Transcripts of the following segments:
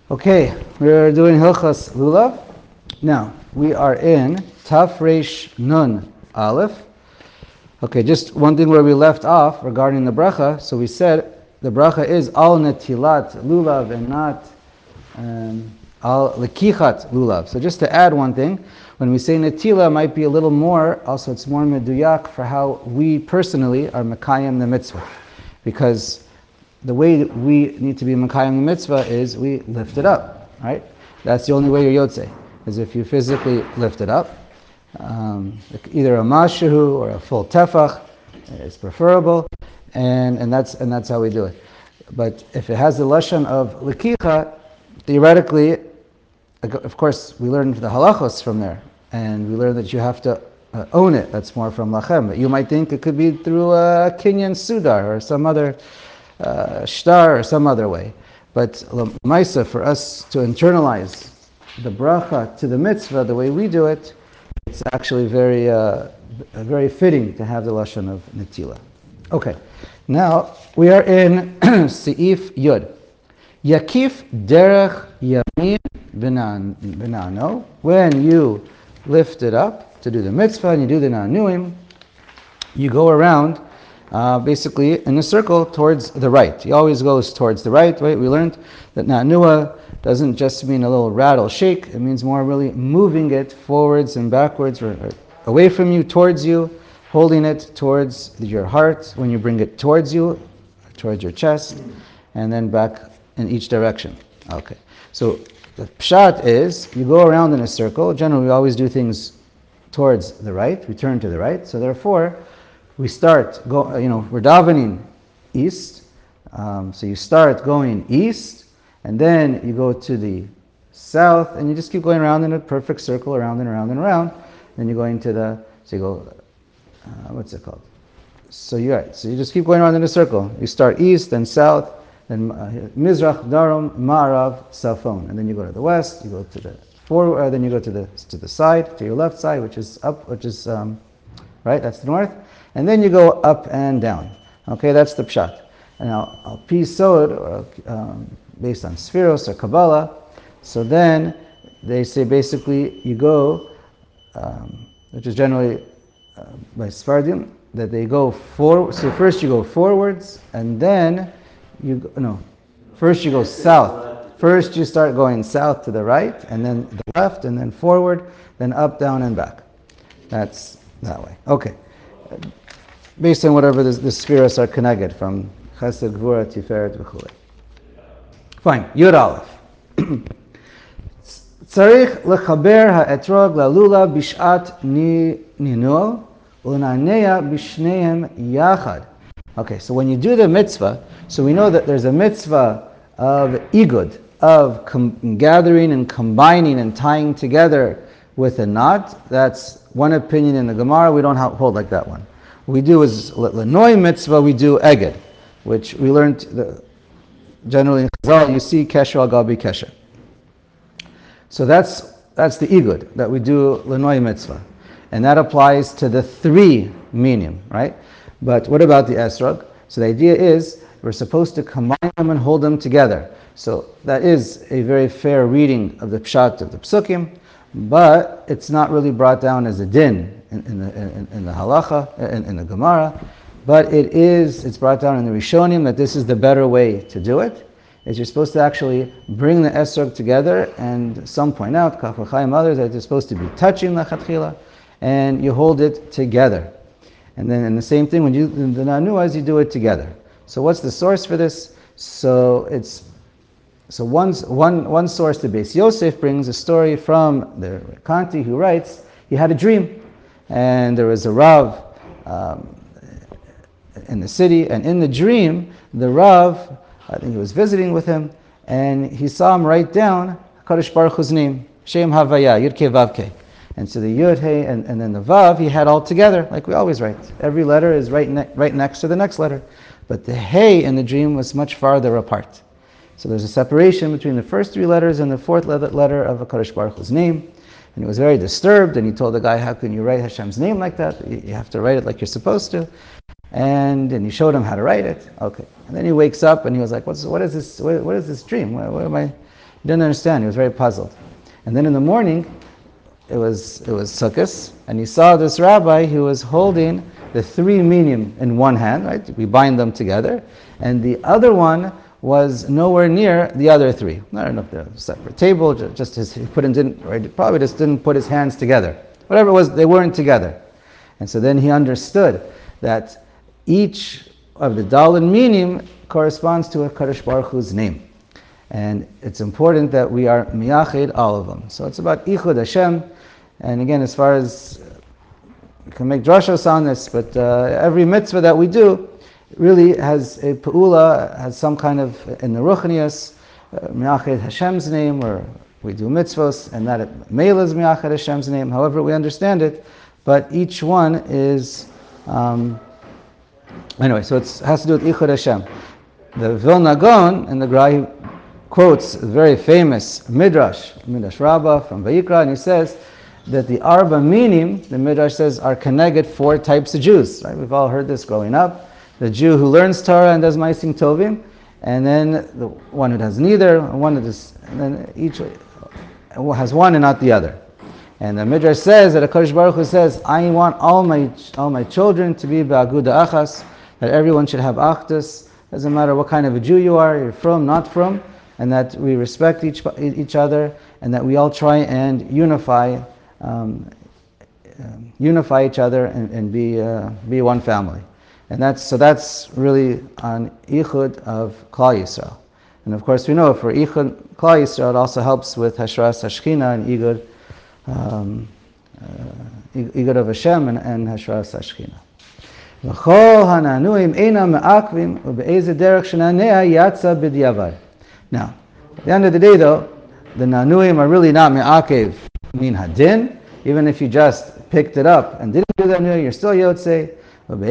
Okay, we're doing Hilchas Lulav. Now, we are in Taf Reish Nun Aleph. Okay, just one thing where we left off regarding the bracha. So we said the bracha is al netilat lulav and not al lekichat lulav. So just to add one thing, when we say netila, might be a little more, also it's more meduyak for how we personally are mekayim the mitzvah. Because the way that we need to be mekayim the mitzvah is we lift it up, right? That's the only way you're yotzei, is if you physically lift it up. Either a mashahu or a full tefach is preferable, and that's how we do it. But if it has the lashon of lekicha, theoretically, of course, we learn the halachos from there, and we learn that you have to own it. That's more from lachem. But you might think it could be through a kinyan sudar or some other shtar or some other way. But l'maisa, for us to internalize the bracha to the mitzvah the way we do it, it's actually very fitting to have the lashon of netila. Okay, now we are in Seif Yud. Yakif derech yamin benano. When you lift it up to do the mitzvah and you do the na'anuim, you go around basically in a circle towards the right. He always goes towards the right. We learned that na'anua doesn't just mean a little rattle, shake. It means more really moving it forwards and backwards, or away from you, towards you, holding it towards your heart when you bring it towards you, towards your chest, and then back in each direction. Okay. So the pshat is you go around in a circle. Generally, we always do things towards the right. We turn to the right. So therefore, we start we're davening east. So you start going east. And then you go to the south, and you just keep going around in a perfect circle, around and around and around. Then you're going to so you go, what's it called? So you just keep going around in a circle. You start east, then south, then Mizrach, Darom, Ma'arav, Safon. And then you go to the west, you go to the forward, then you go to the side, to your left side, which is up, right, that's the north. And then you go up and down. Okay, that's the pshat. And now, al-pi sod, or based on Spheros or Kabbalah, so then they say basically you go, which is generally by Sfardim, that they go forward. So first you go forwards, and then first you go south. First you start going south to the right, and then the left, and then forward, then up, down, and back. That's that way. Okay. Based on whatever the Spheros are connected from Chesed, Gvura, Tiferet, v'chulei. Fine. Yud Aleph. Tzarich lechaber ha'etrog la'lulav bish'at ninul u'na'neya b'shneim yachad. Okay, so when you do the mitzvah, so we know that there's a mitzvah of igud, of gathering and combining and tying together with a knot. That's one opinion in the Gemara. We don't hold like that one. What we do is l'noi mitzvah, we do eged, which we learned generally in Chazal, you see kesher al gabi kesher. So that's the igud that we do l'noi mitzvah, and that applies to the three minim, right? But what about the esrog? So the idea is we're supposed to combine them and hold them together. So that is a very fair reading of the pshat of the psukim, but it's not really brought down as a din in the halacha, in the Gemara. But it's brought down in the Rishonim that this is the better way to do it. Is you're supposed to actually bring the esrog together, and some point out, Kaf v'chaim, others, that they're supposed to be touching lechatchila, and you hold it together. And then in the same thing, when you do the na'anuas, you do it together. So what's the source for this? So one source, the Beis Yosef, brings a story from the Kanti, who writes, he had a dream, and there was a Rav in the city, and in the dream, the Rav, I think he was visiting with him, and he saw him write down HaKadosh Baruch Hu's name, Shem Havaya, Yud Kei Vav Kei. And so the Yud, Hey, and then the Vav, he had all together, like we always write. Every letter is right next to the next letter. But the Hey in the dream was much farther apart. So there's a separation between the first three letters and the fourth letter of HaKadosh Baruch Hu's name. And he was very disturbed, and he told the guy, how can you write Hashem's name like that? You have to write it like you're supposed to. And he showed him how to write it. Okay. And then he wakes up and he was like, what is this dream? What am I? He didn't understand. He was very puzzled. And then in the morning, it was Sukkot, and he saw this rabbi who was holding the 3 minim in one hand, right? We bind them together, and the other one was nowhere near the other 3. I don't know if they're a separate table, just he probably just didn't put his hands together. Whatever it was, they weren't together. And so then he understood that each of the Daled minim corresponds to a Kadosh Baruch Hu's name. And it's important that we are miyached all of them. So it's about Ichud Hashem. And again, as far as, you can make drashos on this, but every mitzvah that we do really has a pa'ula, has some kind of, in the Ruchnius, miyached Hashem's name, or we do mitzvahs, and that Meila is miyached Hashem's name, however we understand it, but each one is, anyway, so it has to do with Ichud Hashem. The Vilna Gaon in the Gra quotes a very famous Midrash Rabbah from Vayikra, and he says that the Arba Minim, the Midrash says, are connected 4 types of Jews. Right? We've all heard this growing up. The Jew who learns Torah and does Ma'asim Tovim, and then the one who does neither, and then each has one and not the other. And the Midrash says that HaKadosh Baruch Hu says, I want all my children to be Ba'aguda Achas, that everyone should have Achdus. Doesn't matter what kind of a Jew you are, you're from, not from, and that we respect each other, and that we all try and unify each other and be one family. And that's really on Ichud of Klal Yisrael. And of course we know for Ichud Klal Yisrael it also helps with Hashras Hashchina and Igud of Hashem and Hashras Hashchina. Now, at the end of the day though, the Nanuim are really not Me'akev min Hadin. Even if you just picked it up and didn't do the Nanuim, you're still Yotzei. And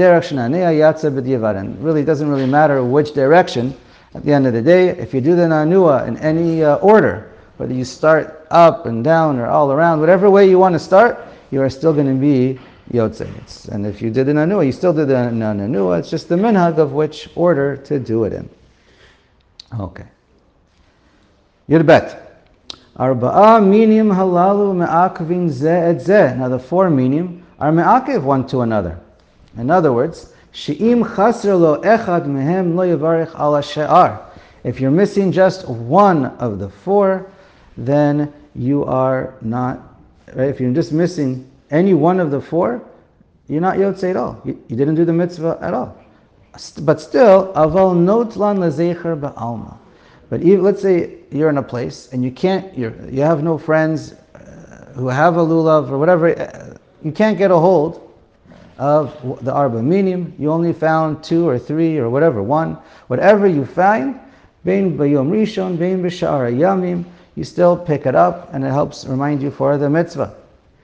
it really doesn't really matter which direction. At the end of the day, if you do the Nanua in any order, whether you start up and down or all around, whatever way you want to start, you are still going to be Yotzei. And if you did the Nanua, you still did the Nanua. It's just the minhag of which order to do it in. Okay. Yud Bet. Arba'a minim halalu me'akvin zeh et zeh. Now the 4 minim are me'akev one to another. In other words, she'im chasr lo echad mehem lo yavarich ala she'ar. If you're missing just one of the 4, then you are not, right? If you're just missing any one of the 4, you're not yotzei at all. You didn't do the mitzvah at all. But still, aval notlan lezecher ba'alma. But even, let's say you're in a place and you have no friends who have a lulav or whatever, you can't get a hold of the Arba Minim, you only found 2 or 3 or whatever, 1. Whatever you find, Bein Bayom Rishon, Bein B'Sha'ar Yamim, you still pick it up and it helps remind you for the mitzvah.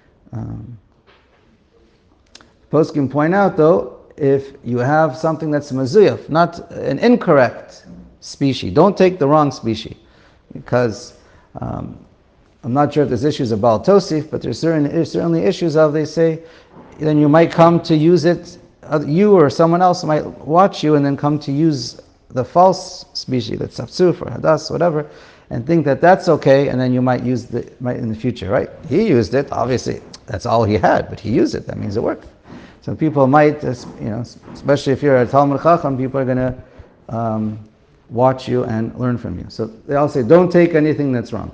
Poskim point out though, if you have something that's mazuyaf, not an incorrect species, don't take the wrong species, because I'm not sure if there's issues of Baal Tosif, but there's certainly issues of, they say, then you might come to use it, you or someone else might watch you and then come to use the false species, the tzaftzuf or hadas, whatever, and think that that's okay, and then you might use it in the future, right? He used it, obviously, that's all he had, but he used it, that means it worked. So people might, especially if you're a Talmud Chacham, people are going to watch you and learn from you. So they all say, don't take anything that's wrong.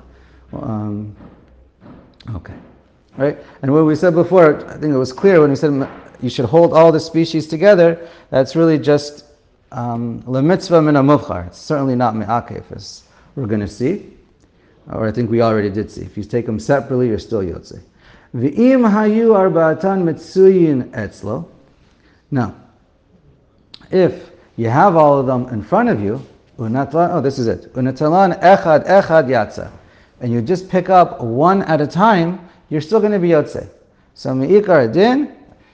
Okay. Right? And what we said before, I think it was clear when we said you should hold all the species together, that's really just le mitzvah min ha-muvchar. It's certainly not me'akev, as we're going to see. Or I think we already did see. If you take them separately, you're still yotzei. V'im hayu arba'atan mitzuyin etzlo. Now, if you have all of them in front of you, this is it. Unatalan echad yatza. And you just pick up one at a time, you're still going to be yotzei. So me'ikar din,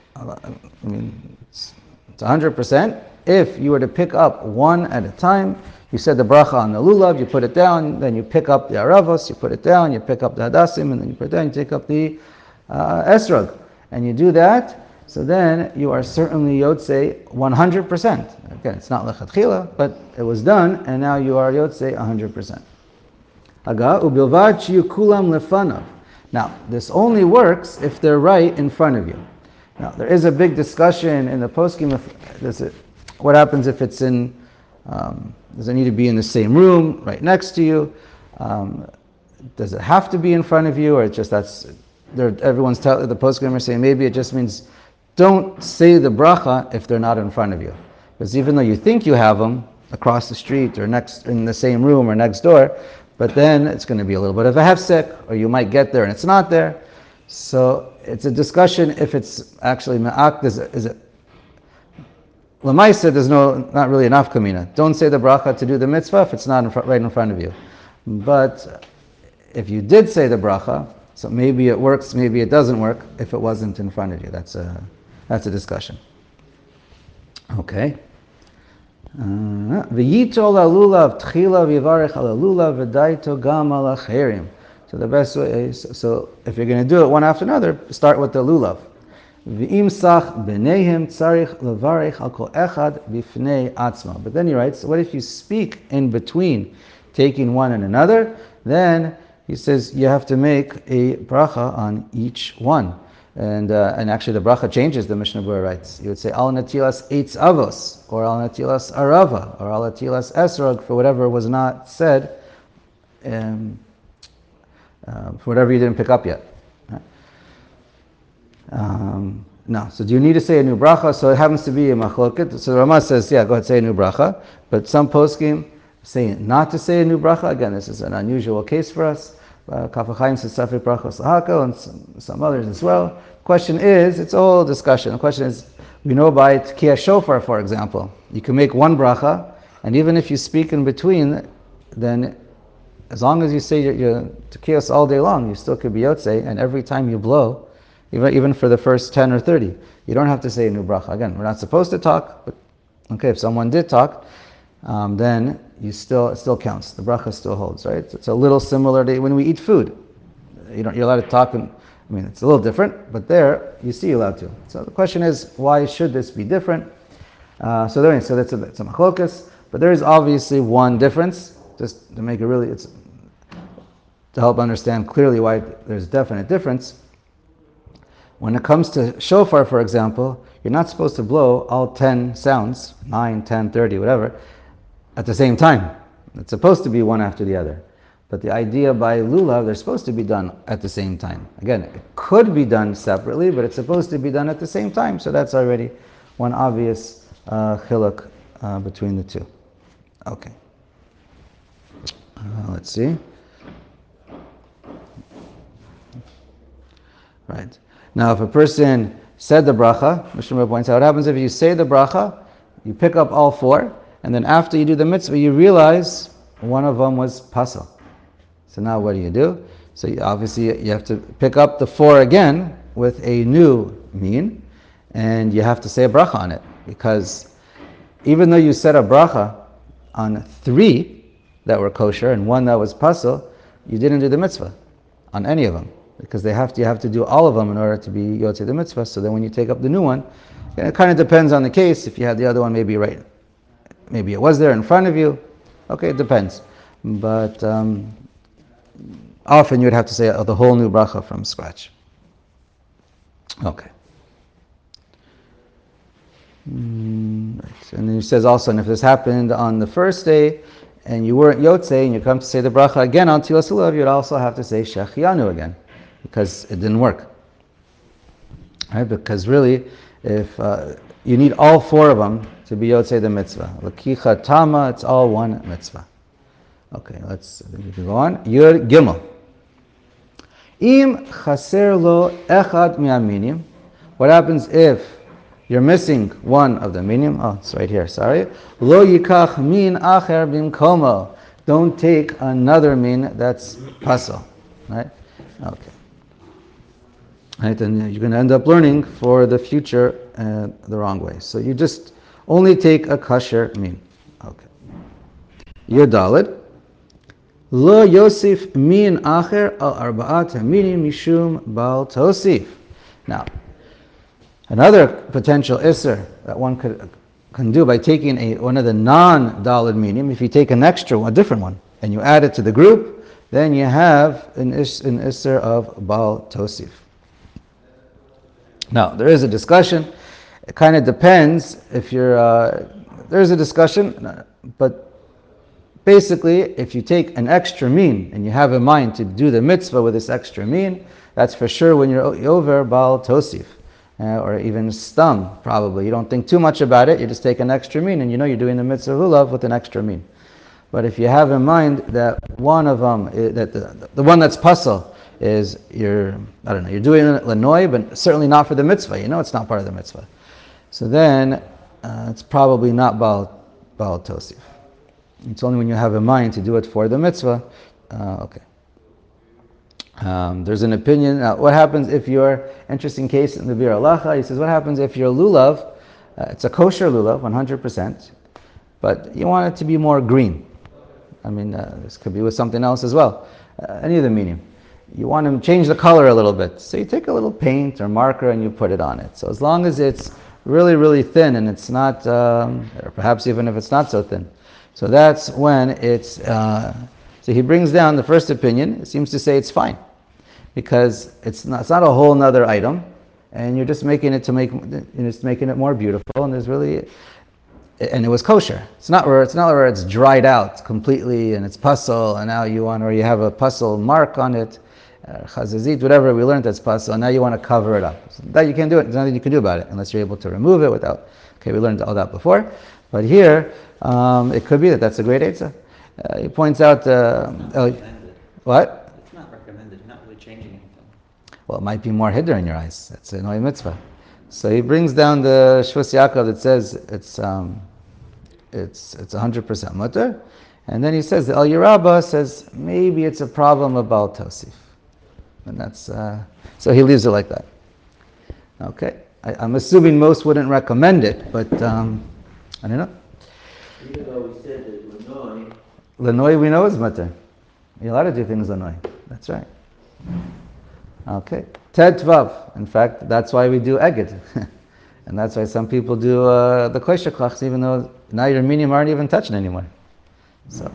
it's 100%. If you were to pick up one at a time, you said the bracha on the lulav, you put it down, then you pick up the aravos, you put it down, you pick up the hadasim, and then you put it down, you take up the esrog. And you do that, so then you are certainly yotzei 100%. Again, it's not lechatchila, but it was done, and now you are yotzei 100%. Haga ubilvad shiyu kulam lefanav. Now, this only works if they're right in front of you. Now, there is a big discussion in the poskim. What happens if it's in? Does it need to be in the same room, right next to you? Does it have to be in front of you, or it's just everyone's the poskim are saying maybe it just means don't say the bracha if they're not in front of you, because even though you think you have them across the street or next in the same room or next door, but then it's going to be a little bit of a hefsek, or you might get there and it's not there. So it's a discussion if it's actually ma'ak. Is it Lamaisa? There's not really enough kamina. Don't say the bracha to do the mitzvah if it's not right in front of you. But if you did say the bracha, so maybe it works, maybe it doesn't work if it wasn't in front of you. That's a discussion. Okay. V'yitol alulav tchila v'yivarech al alulav v'daito gam al acherim. So the best way is, so if you're going to do it one after another, start with the lulav. V'im sach b'neihem tzarich levarech al kol echad b'fnei atzma. But then he writes, so what if you speak in between taking one and another? Then he says you have to make a bracha on each one. And actually the bracha changes, the Mishnah Berurah writes. You would say al natilas eitz avos, or al natilas arava, or al natilas esrog, for whatever was not said, for whatever you didn't pick up yet. No, so do you need to say a new bracha? So it happens to be a machloket. So the Ramah says, yeah, go ahead, say a new bracha. But some poskim say not to say a new bracha. Again, this is an unusual case for us. Kaf HaChaim says Safek Brachos Lahakal, and some others as well. Question is, it's all discussion. The question is, we know by Tkiyah Shofar, for example, you can make one bracha, and even if you speak in between, then as long as you say your Tkiyos all day long, you still could be Yotzei, and every time you blow, even for the first 10 or 30, you don't have to say a new bracha. Again, we're not supposed to talk, but okay, if someone did talk, then it still counts. The bracha still holds, right? It's a little similar to when we eat food. You're allowed to talk, it's a little different, but there you see you're allowed to. So the question is, why should this be different? So that's a machlokas, but there is obviously one difference, just to make it really, to help understand clearly why there's a definite difference. When it comes to shofar, for example, you're not supposed to blow all 10 sounds, 9, 10, 30, whatever, at the same time. It's supposed to be one after the other. But the idea by lulav, they're supposed to be done at the same time. Again, it could be done separately, but it's supposed to be done at the same time. So that's already one obvious chiluk between the two. Okay. Let's see. Right. Now, if a person said the bracha, Mishnah points out, what happens if you say the bracha, you pick up all four, and then after you do the mitzvah, you realize one of them was pasal. So now what do? So obviously you have to pick up the four again with a new min, and you have to say a bracha on it, because even though you said a bracha on 3 that were kosher and 1 that was pasal, you didn't do the mitzvah on any of them, because you have to do all of them in order to be yotzei the mitzvah. So then when you take up the new one, it kind of depends on the case. If you had the other one, maybe it was there in front of you. Okay, it depends. But often you would have to say the whole new bracha from scratch. Okay. Right. And then he says also, and if this happened on the first day, and you weren't yotzei, and you come to say the bracha again on Tilas Lulav, you'd also have to say Shechianu again, because it didn't work. Right? Because really, if you need all 4 of them to be yotzei the mitzvah. Lakicha tama, it's all one mitzvah. Okay, we can go on. Yud Gimel. Im chaser lo echad mi'aminim. What happens if you're missing one of the minim? Oh, it's right here, sorry. Lo yikach min acher bimkomo. Don't take another min that's pasal. Right? Okay. Right, and you're going to end up learning for the future the wrong way. So you just only take a kosher min. Okay. Yodalid. Lo yosif min acher al arba'at minim mishum bal tosif. Now, another potential isser that one can do by taking one of the non-dalid minim, if you take an extra one, a different one, and you add it to the group, then you have an Isser of Baal Tosif. Now, there is a discussion. It kind of depends if you're, there's a discussion, but basically, if you take an extra mean and you have in mind to do the mitzvah with this extra mean, that's for sure when you're over Baal Tosif, or even Stam, probably. You don't think too much about it, you just take an extra mean and you know you're doing the mitzvah lulav with an extra mean. But if you have in mind that one of them, that the one that's puzzle is you're doing it lanoi, but certainly not for the mitzvah. You know it's not part of the mitzvah. So then it's probably not Baal Tosif. It's only when you have in mind to do it for the mitzvah. Okay. There's an opinion. Now, what happens if your interesting case in the Bir Halacha? He says, what happens if your lulav, it's a kosher lulav, 100%, but you want it to be more green? I mean, this could be with something else as well. Any of the meaning. You want to change the color a little bit. So you take a little paint or marker and you put it on it. So as long as it's really, really thin and it's not, or perhaps even if it's not so thin. So that's when it's, so he brings down the first opinion. It seems to say it's fine. Because it's not a whole nother item. And you're just making it making it more beautiful. And there's really, and it was kosher. It's not where it's dried out completely and it's puzzle and now you want, or you have a puzzle mark on it, chazazit, whatever we learned that's puzzle, and now you want to cover it up. So that you can't do it. There's nothing you can do about it unless you're able to remove it without. Okay, we learned all that before, but here it could be that's a great eitzah. He points out what? It's not recommended. You're not really changing anything. Well, it might be more hiddur in your eyes. It's a noy mitzvah. So he brings down the Shvus Yaakov that says it's 100% mutter, and then he says the El Yerabah says maybe it's a problem about Tosif, and that's so he leaves it like that. Okay, I'm assuming most wouldn't recommend it, but I don't know. Even though we said that Lanoi we know is mutter. You're allowed to do things Lanoi. That's right. Okay. Ted Vav. In fact, that's why we do Eged. And that's why some people do the kosher klachs, even though now your minim aren't even touching anymore. So,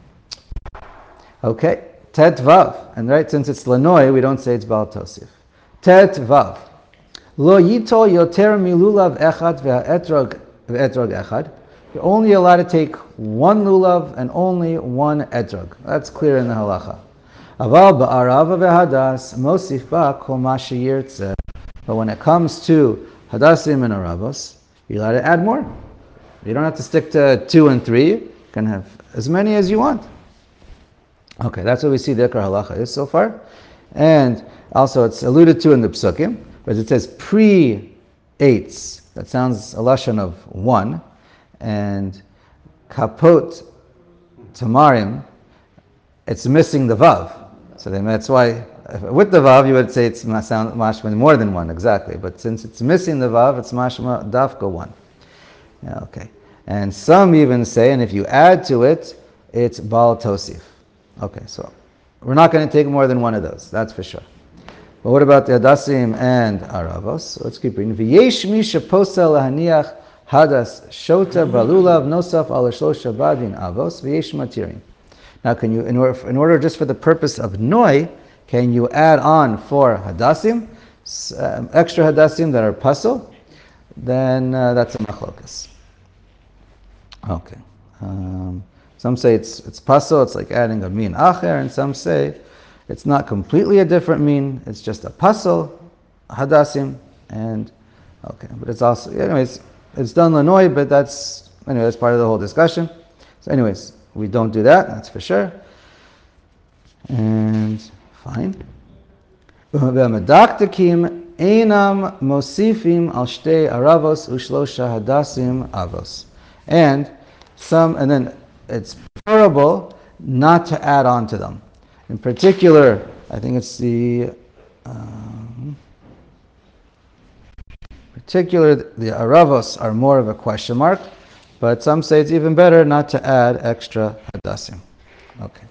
okay. Tet Vav. And right, since it's Lanoi, we don't say it's Baal Tosif. Tet Vav. Lo yito yoter milulav echad ve'etrog echad. You're only allowed to take one lulav and only one etrog. That's clear in the halacha. Aval ba'arava ve'hadas mosif ba kol ma sheyirtzeh. But when it comes to hadasim and aravos, you're allowed to add more. You don't have to stick to 2 and 3. You can have as many as you want. Okay, that's what we see the Ikar halacha is so far. And also it's alluded to in the psukim, but it says pre-8s. That sounds a lashon of 1. And kapot tamarim, it's missing the vav. So that's why, with the vav, you would say it's mashma more than 1, exactly. But since it's missing the vav, it's mashma dafka 1. Yeah, okay. And some even say, and if you add to it, it's Baal Tosif. Okay, so we're not going to take more than one of those, that's for sure. But what about the Hadasim and Aravos? So let's keep reading. V'yesh mi sheposa lahaniach hadas shota balulav nosaf al shlosha badin avos v'yesh matirin. Now, can you, in order just for the purpose of noi, can you add on 4 hadasim, extra hadasim that are puzzle? Then that's a machlokas. Okay. Some say it's puzzle, it's like adding a min acher, and some say it's not completely a different min, it's just a puzzle, hadasim, and okay. But it's also, anyways, it's done lanoi, but that's part of the whole discussion. So anyways, we don't do that, that's for sure. And fine. V'medaktakim einam mosifim al shtei aravos ushlosha hadasim avos. And then it's preferable not to add on to them. In particular, I think it's the aravos are more of a question mark. But some say it's even better not to add extra hadasim. Okay.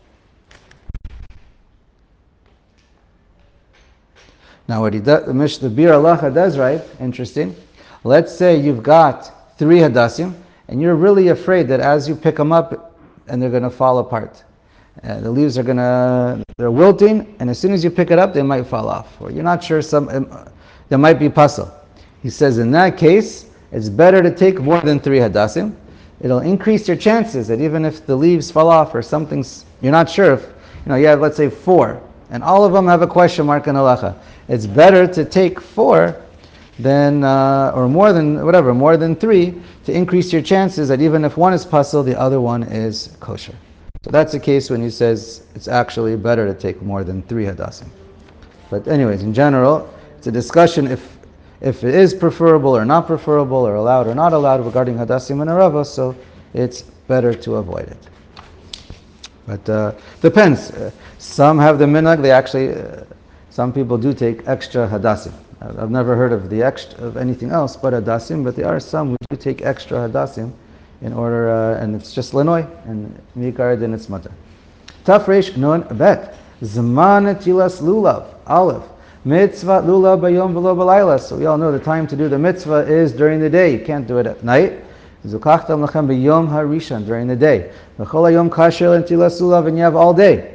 Now what the Bir Halacha does, right? Interesting. Let's say you've got 3 hadasim, and you're really afraid that as you pick them up, and they're going to fall apart. The leaves they're wilting, and as soon as you pick it up, they might fall off. Or you're not sure, there might be puzzle. He says in that case, it's better to take more than 3 hadassim. It'll increase your chances that even if the leaves fall off or something's, you're not sure if, you have, let's say, 4, and all of them have a question mark in halacha. It's better to take 4 than, or more than 3, to increase your chances that even if one is puzzle, the other one is kosher. So that's the case when he says it's actually better to take more than 3 hadassim. But anyways, in general, it's a discussion if it is preferable or not preferable, or allowed or not allowed regarding hadassim and arava, so it's better to avoid it. But depends. Some have the minhag, some people do take extra hadassim. I've never heard of of anything else but hadassim, but there are some who do take extra hadassim in order, and it's just lanoi, and mikar then it's mutter. Tafresh nun bet zman tilas lulav aleph mitzvah lulav bayom v'lo b'layla. So we all know the time to do the mitzvah is during the day. You can't do it at night. Zukachtam lachem b'yom harishan, during the day. V'chol hayom kasher and tilas lulav, and you have all day.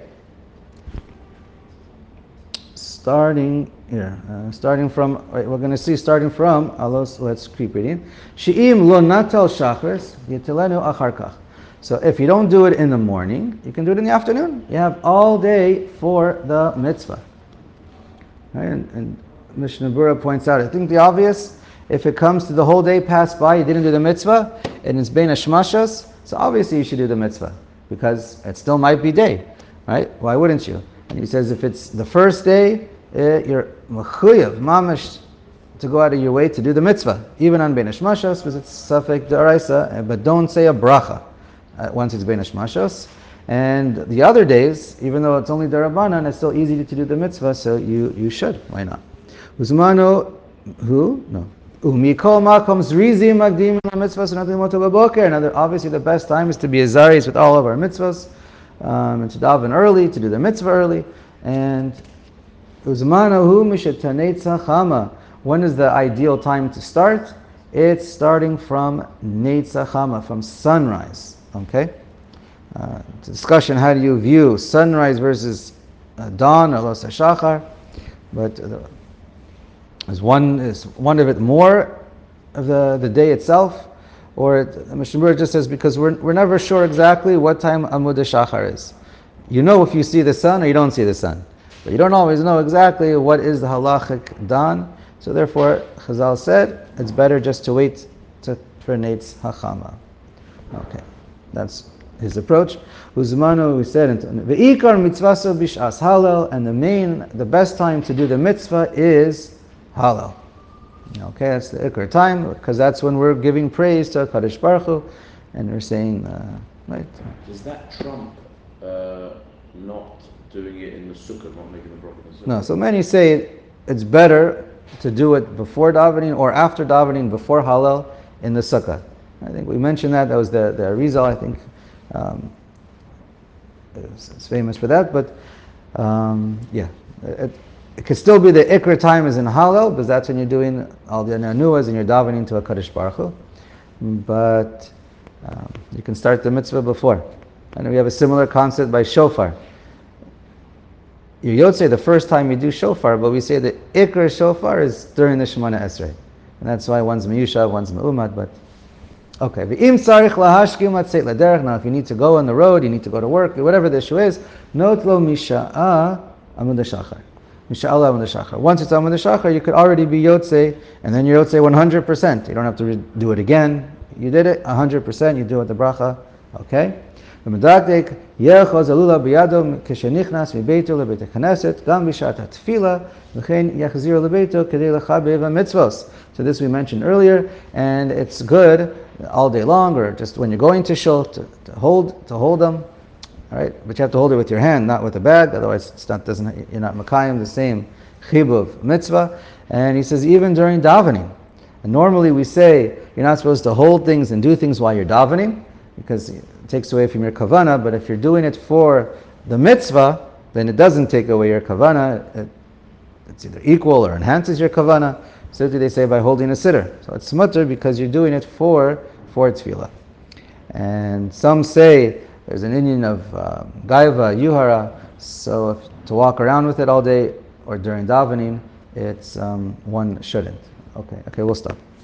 Starting from, we're going to see starting from, let's keep reading. She'im lo natal shachris yitilenu acharkach. So if you don't do it in the morning, you can do it in the afternoon. You have all day for the mitzvah. Right? And Mishnah Berurah points out, I think the obvious, if it comes to the whole day passed by, you didn't do the mitzvah, and it's bein hashmashas, so obviously you should do the mitzvah, because it still might be day, right? Why wouldn't you? And he says if it's the first day, you're mechuyev, mamash, to go out of your way to do the mitzvah, even on bein hashmashas, because it's safek d'oraisa, but don't say a bracha once it's bein hashmashas. And the other days, even though it's only d'Rabbanan, it's still easy to do the mitzvah, so you should. Why not? Uzmano, who? No. Umikol makom zrizim magdim mitzvahs unatim moto b'boker. Another, obviously the best time is to be a zaris with all of our mitzvahs, and to daven early, to do the mitzvah early. And Uzmano hu mishetanetza chama. When is the ideal time to start? It's starting from netza chama, from sunrise. Okay? Discussion, how do you view sunrise versus dawn or los hashachar? But is one of it more of the day itself, or Mishnah Berurah just says because we're never sure exactly what time Amud Shachar is. You know if you see the sun or you don't see the sun, but you don't always know exactly what is the halachic dawn. So therefore, Chazal said it's better just to wait for Neitz Hachama. Okay, that's his approach. Uzmanu, we said, Ve'ikar mitzvaso bish'as halal, and the best time to do the mitzvah is halal. Okay, that's the ikar time, because that's when we're giving praise to Kadosh Baruch Hu, and we're saying, right? Does that trump not doing it in the sukkah, not making the bracha in the sukkah? No, so many say it's better to do it before davening or after davening, before halal, in the sukkah. I think we mentioned that was the Arizal, I think. It's famous for that, but yeah, it could still be the ikr time is in halal, because that's when you're doing all the nanuas and you're davening to a Kadosh Baruch Hu. But you can start the mitzvah before. And we have a similar concept by shofar. You say the first time you do shofar, but we say the ikr shofar is during the Shemona Esrei, and that's why one's miyushav, one's me'umad. But okay, now if you need to go on the road, you need to go to work, whatever the issue is, not lo misha'a amud shachar. Misha'Allah amud shachar. Once it's amud shachar, you could already be yotzei, and then you're yotzei 100%. You don't have to do it again. You did it 100%. You do it the bracha. Okay. V'medakdek yechos alula biyado k'shenichnas mibeito lebeit haKnesset gam b'shat hatfila v'chein yachzir lebeito kedei lechabev mitzvos. So this we mentioned earlier, and it's good all day long, or just when you're going to shul, to hold them, all right? But you have to hold it with your hand, not with a bag. Otherwise, you're not makayim the same chibuv mitzvah. And he says even during davening. And normally we say you're not supposed to hold things and do things while you're davening, because it takes away from your kavana. But if you're doing it for the mitzvah, then it doesn't take away your kavana. It's either equal or enhances your kavana. So they say by holding a sitter. So it's mutter because you're doing it for tefillah. And some say there's an Indian of Gaiva, Yuhara, so if, to walk around with it all day or during davening, it's one shouldn't. Okay, we'll stop.